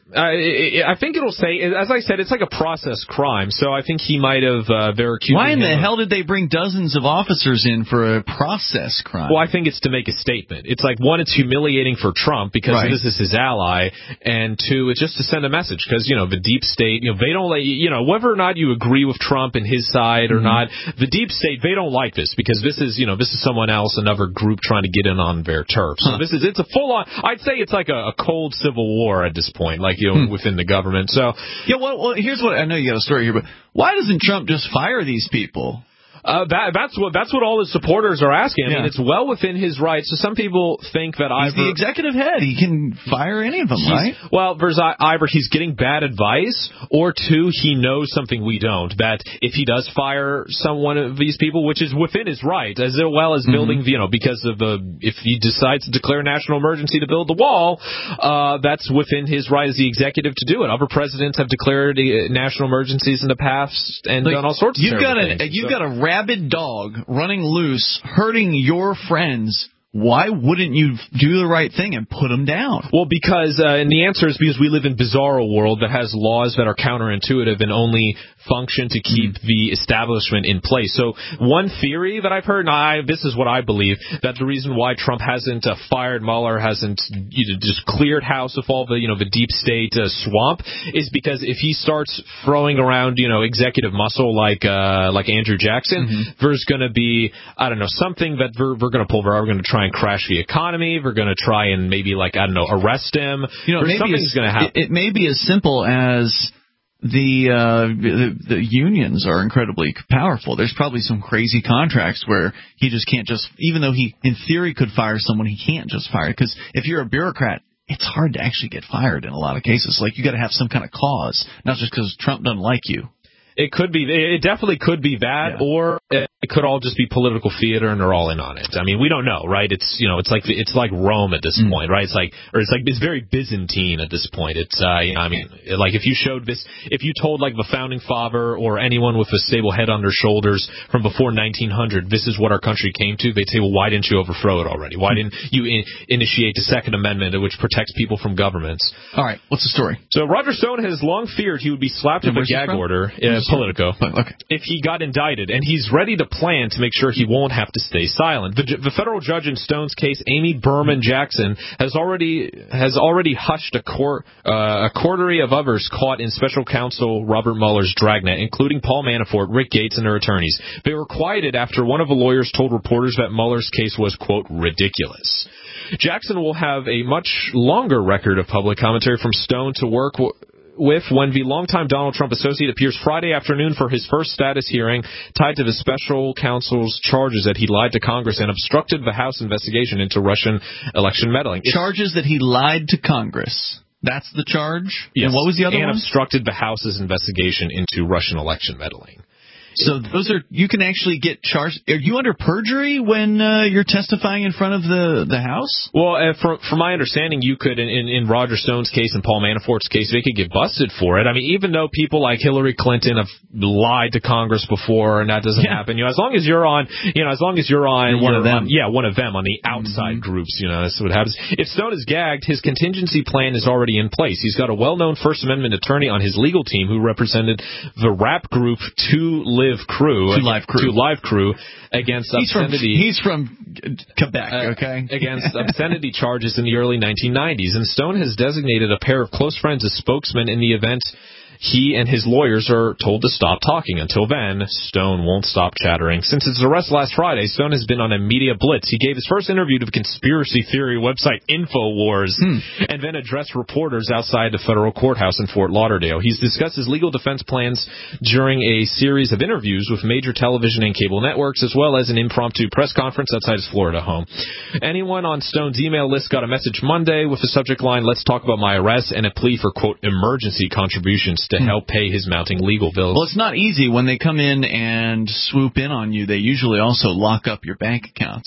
I, I think it'll say, as I said, it's like a process crime. So I think he might have uh, they're accusing Why in him the of, hell did they bring dozens of officers in for a process crime? Well, I think it's to make a statement. It's like, one, it's humiliating for Trump because Right. this is his ally, and two, it's just to send a message because, you know, the deep state, you know, they don't, like, you know, whether or not you agree with Trump and his side or Mm-hmm. not, the deep state, they don't like this because this is, you know, this is someone else, another group trying to get in on their turf. So Huh. this is, it's a full on, I'd say it's like a, a cold civil war at this point, like, you know, Hmm. within the government. So, Yeah, well, well, here's what I know. You got a story here, but why doesn't Trump just fire these people? Uh, that, that's what that's what all his supporters are asking. I Yeah. mean, it's well within his rights. So some people think that He's Ivor, the executive head. He can fire any of them, he's- right? Well, there's I- either he's getting bad advice, or two, he knows something we don't. That if he does fire someone of these people, which is within his right, as well as building, Mm-hmm. you know, because of the if he decides to declare national emergency to build the wall, uh, that's within his right as the executive to do it. Other presidents have declared uh, national emergencies in the past and Like, done all sorts of you've got terrible a things. you've So- got a rabid dog running loose, hurting your friends. Why wouldn't you do the right thing and put them down? Well, because, uh, and the answer is because we live in a bizarro world that has laws that are counterintuitive and only function to keep mm. the establishment in place. So one theory that I've heard, and I, this is what I believe, that the reason why Trump hasn't uh, fired Mueller, hasn't you know, just cleared house of all the, you know, the deep state uh, swamp, is because if he starts throwing around, you know, executive muscle like uh, like Andrew Jackson, mm-hmm. there's going to be, I don't know, something that we're, we're going to pull, we're going to try and crash the economy. We're going to try and maybe, like, I don't know, arrest him. You know, maybe something's going to happen. It, it may be as simple as the, uh, the the unions are incredibly powerful. There's probably some crazy contracts where he just can't just, even though he, in theory, could fire someone, he can't just fire. Because if you're a bureaucrat, it's hard to actually get fired in a lot of cases. Like, you got to have some kind of cause, not just because Trump doesn't like you. It could be. It definitely could be that, yeah. or it could all just be political theater, and they're all in on it. I mean, we don't know, right? It's you know, it's like it's like Rome at this mm. point, right? It's like, or it's like it's very Byzantine at this point. It's, uh, you know, I mean, like if you showed this, if you told like the founding father or anyone with a stable head on their shoulders from before nineteen hundred, this is what our country came to, they'd say, well, why didn't you overthrow it already? Why didn't you in, initiate the Second Amendment, which protects people from governments? All right, what's the story? So Roger Stone has long feared he would be slapped with a gag order. Uh, Politico. Okay. If he got indicted, and he's ready to plan to make sure he won't have to stay silent. The, the federal judge in Stone's case, Amy Berman Jackson, has already has already hushed a, cor, uh, a quarter of others caught in special counsel Robert Mueller's dragnet, including Paul Manafort, Rick Gates, and their attorneys. They were quieted after one of the lawyers told reporters that Mueller's case was, quote, ridiculous. Jackson will have a much longer record of public commentary from Stone to work w- with when the longtime Donald Trump associate appears Friday afternoon for his first status hearing tied to the special counsel's charges that he lied to Congress and obstructed the House investigation into Russian election meddling. It's, charges that he lied to Congress. That's the charge? Yes. And what was the other and one? And obstructed the House's investigation into Russian election meddling. So those are, you can actually get charged. Are you under perjury when uh, you're testifying in front of the, the House? Well, uh, from, from my understanding, you could, in, in, in Roger Stone's case and Paul Manafort's case, they could get busted for it. I mean, even though people like Hillary Clinton have lied to Congress before and that doesn't yeah. happen, you know, as long as you're on, you know, as long as you're on, you're one you're of them. On, yeah, one of them on the outside mm-hmm. groups, you know, that's what happens. If Stone is gagged, his contingency plan is already in place. He's got a well-known First Amendment attorney on his legal team who represented the rap group Two Live Crew. Two Live Crew. Two Live Crew against he's obscenity. From, he's from Quebec, uh, okay? against obscenity charges in the early nineteen nineties. And Stone has designated a pair of close friends as spokesmen in the event he and his lawyers are told to stop talking. Until then, Stone won't stop chattering. Since his arrest last Friday, Stone has been on a media blitz. He gave his first interview to the conspiracy theory website InfoWars hmm. and then addressed reporters outside the federal courthouse in Fort Lauderdale. He's discussed his legal defense plans during a series of interviews with major television and cable networks, as well as an impromptu press conference outside his Florida home. Anyone on Stone's email list got a message Monday with the subject line, "Let's talk about my arrest," and a plea for, quote, emergency contributions to help pay his mounting legal bills. Well, it's not easy. When they come in and swoop in on you, they usually also lock up your bank accounts.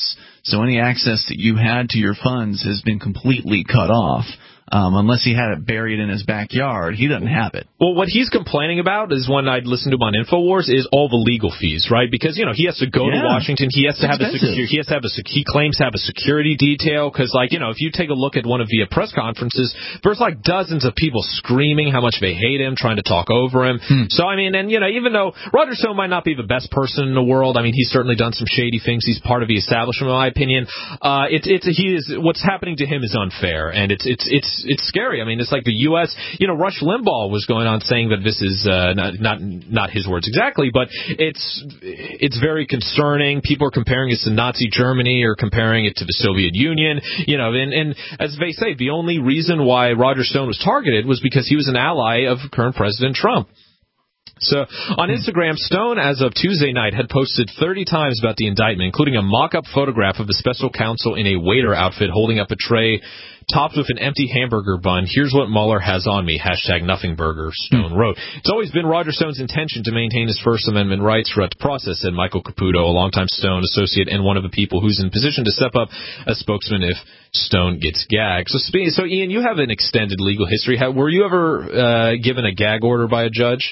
So any access that you had to your funds has been completely cut off. Um, unless he had it buried in his backyard, he doesn't have it. Well, what he's complaining about is when I listened to him on InfoWars is all the legal fees, right? Because, you know, he has to go yeah. to Washington. He has to it's have expensive. a secure, he has to have a, he claims to have a security detail. Cause like, you know, if you take a look at one of the press conferences, there's like dozens of people screaming how much they hate him, trying to talk over him. Hmm. So, I mean, and, you know, even though Roger Stone might not be the best person in the world, I mean, he's certainly done some shady things. He's part of the establishment, in my opinion. Uh, it's, it's, he is, what's happening to him is unfair. And it's, it's, it's, it's scary. I mean, it's like the U S, you know, Rush Limbaugh was going on saying that this is uh, not, not not his words exactly, but it's it's very concerning. People are comparing it to Nazi Germany or comparing it to the Soviet Union, you know, and, and as they say, the only reason why Roger Stone was targeted was because he was an ally of current President Trump. So on Instagram, Stone, as of Tuesday night, had posted thirty times about the indictment, including a mock-up photograph of the special counsel in a waiter outfit holding up a tray topped with an empty hamburger bun. Here's what Mueller has on me. Hashtag nothing burger, Stone wrote. It's always been Roger Stone's intention to maintain his First Amendment rights throughout the process, said Michael Caputo, a longtime Stone associate and one of the people who's in position to step up as spokesman if Stone gets gagged. So, so Ian, you have an extended legal history. How, were you ever uh, given a gag order by a judge?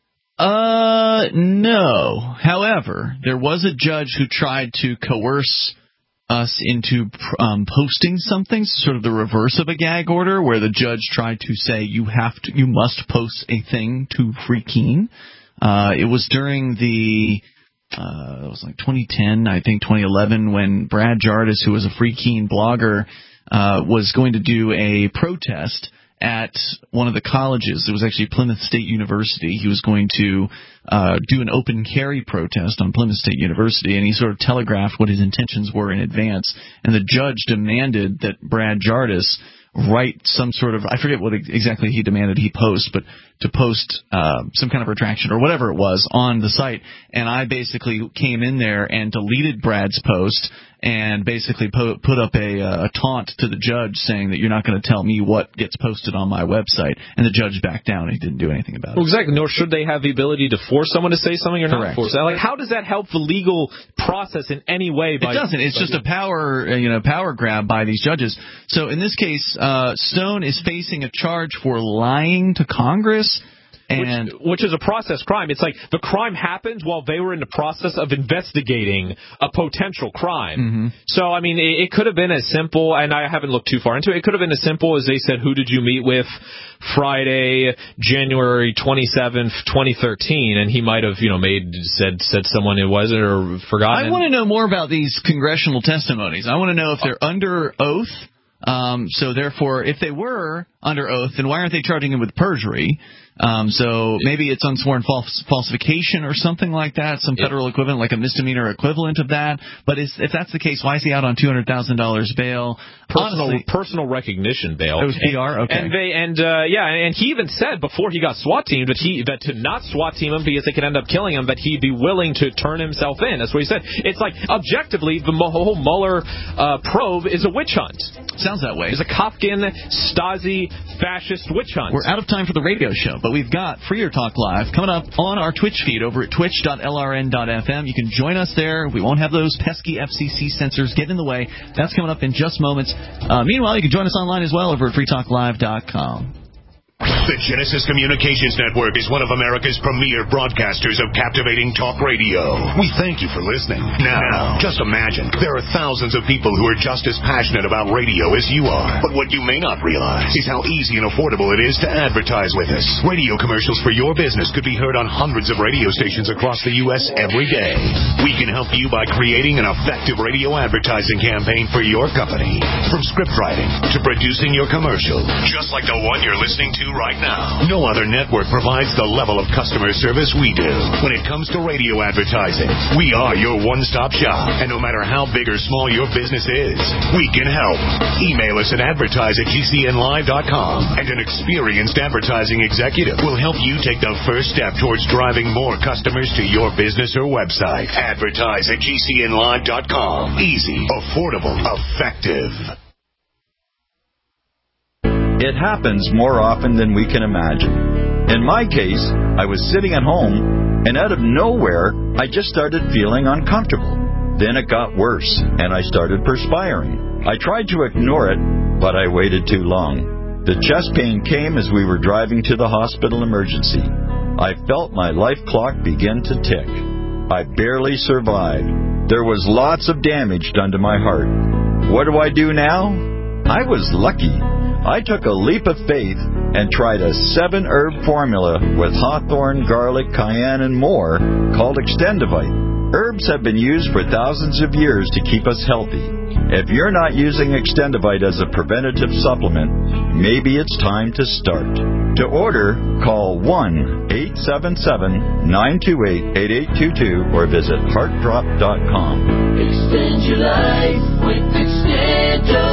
Uh, no. However, there was a judge who tried to coerce us into um, posting something, sort of the reverse of a gag order, where the judge tried to say you have to, you must post a thing to Free Keene. Uh, it was during the, uh, it was like twenty ten, I think twenty eleven, when Brad Jardis, who was a Free Keene blogger, uh, was going to do a protest at one of the colleges. It was actually Plymouth State University. He was going to uh, do an open carry protest on Plymouth State University, and he sort of telegraphed what his intentions were in advance. And the judge demanded that Brad Jardis write some sort of, I forget what exactly he demanded he post, but to post uh, some kind of retraction or whatever it was on the site. And I basically came in there and deleted Brad's post and basically po- put up a, a taunt to the judge saying that you're not going to tell me what gets posted on my website. And the judge backed down and he didn't do anything about it. Well, exactly. Nor should they have the ability to force someone to say something or Correct. not force. Like, how does that help the legal process in any way? By, it doesn't. It's just a power, you know, power grab by these judges. So in this case, uh, Stone is facing a charge for lying to Congress. And which, which is a process crime. It's like the crime happened while they were in the process of investigating a potential crime. Mm-hmm. So, I mean, it, it could have been as simple, and I haven't looked too far into it, it could have been as simple as they said, who did you meet with Friday, January twenty-seventh, twenty thirteen, and he might have, you know, made said said someone it wasn't or forgotten. I want to know more about these congressional testimonies. I want to know if they're under oath. Um, so, therefore, if they were under oath, then why aren't they charging him with perjury? Um, so maybe it's unsworn false, falsification or something like that, some federal equivalent, like a misdemeanor equivalent of that. But is, if that's the case, why is he out on two hundred thousand dollars bail? Personal Honestly, personal recognition bail. It was P R? Okay. And they and uh, yeah, and he even said before he got SWAT teamed that he that to not SWAT team him because they could end up killing him, that he'd be willing to turn himself in. That's what he said. It's like objectively, the whole Mueller uh, probe is a witch hunt. Sounds that way. It's a Kafkin, Stasi, fascist witch hunt. We're out of time for the radio show, but we've got Freer Talk Live coming up on our Twitch feed over at twitch dot l r n dot f m. You can join us there. We won't have those pesky F C C censors get in the way. That's coming up in just moments. Uh, meanwhile, you can join us online as well over at free talk live dot com. The Genesis Communications Network is one of America's premier broadcasters of captivating talk radio. We thank you for listening. Now, just imagine, there are thousands of people who are just as passionate about radio as you are. But what you may not realize is how easy and affordable it is to advertise with us. Radio commercials for your business could be heard on hundreds of radio stations across the U S every day. We can help you by creating an effective radio advertising campaign for your company. From script writing to producing your commercial, just like the one you're listening to right now. No other network provides the level of customer service we do. When it comes to radio advertising, we are your one-stop shop. And no matter how big or small your business is, we can help. Email us at advertise at g c n live dot com, and an experienced advertising executive will help you take the first step towards driving more customers to your business or website. Advertise at g c n live dot com. Easy, affordable, effective. It happens more often than we can imagine. In my case, I was sitting at home, and out of nowhere, I just started feeling uncomfortable. Then it got worse, and I started perspiring. I tried to ignore it, but I waited too long. The chest pain came as we were driving to the hospital emergency. I felt my life clock begin to tick. I barely survived. There was lots of damage done to my heart. What do I do now? I was lucky. I took a leap of faith and tried a seven-herb formula with hawthorn, garlic, cayenne, and more called Extendivite. Herbs have been used for thousands of years to keep us healthy. If you're not using Extendivite as a preventative supplement, maybe it's time to start. To order, call one eight seven seven, nine two eight, eight eight two two or visit heart drop dot com. Extend your life with Extendivite.